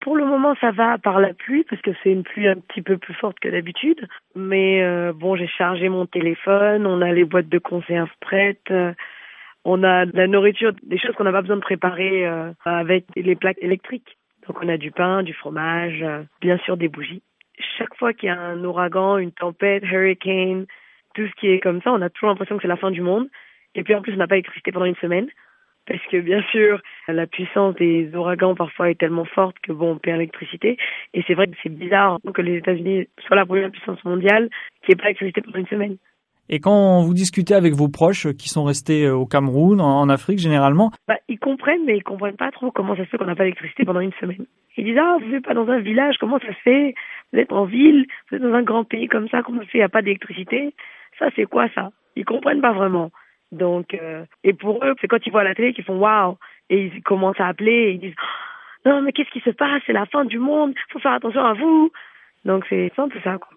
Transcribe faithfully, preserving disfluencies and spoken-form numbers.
Pour le moment, ça va par la pluie, parce que c'est une pluie un petit peu plus forte que d'habitude. Mais euh, bon, j'ai chargé mon téléphone, on a les boîtes de conserve prêtes, euh, on a de la nourriture, des choses qu'on n'a pas besoin de préparer euh, avec les plaques électriques. Donc on a du pain, du fromage, euh, bien sûr des bougies. Chaque fois qu'il y a un ouragan, une tempête, hurricane, tout ce qui est comme ça, on a toujours l'impression que c'est la fin du monde. Et puis en plus, on n'a pas d'électricité pendant une semaine. Parce que bien sûr, la puissance des ouragans parfois est tellement forte que bon, on perd l'électricité. Et c'est vrai que c'est bizarre que les États-Unis soient la première puissance mondiale qui n'ait pas d'électricité pendant une semaine. Et quand vous discutez avec vos proches qui sont restés au Cameroun, en Afrique généralement, bah, ils comprennent, mais ils comprennent pas trop comment ça se fait qu'on n'a pas d'électricité pendant une semaine. Ils disent, ah, vous n'êtes pas dans un village, comment ça se fait? Vous êtes en ville, vous êtes dans un grand pays comme ça, comment ça se fait, il n'y a pas d'électricité? Ça, c'est quoi ça? Ils comprennent pas vraiment. Donc, euh, et pour eux, c'est quand ils voient la télé qu'ils font waouh, et ils commencent à appeler, et ils disent, oh, non, mais qu'est-ce qui se passe? C'est la fin du monde, faut faire attention à vous. Donc, c'est un peu ça, quoi.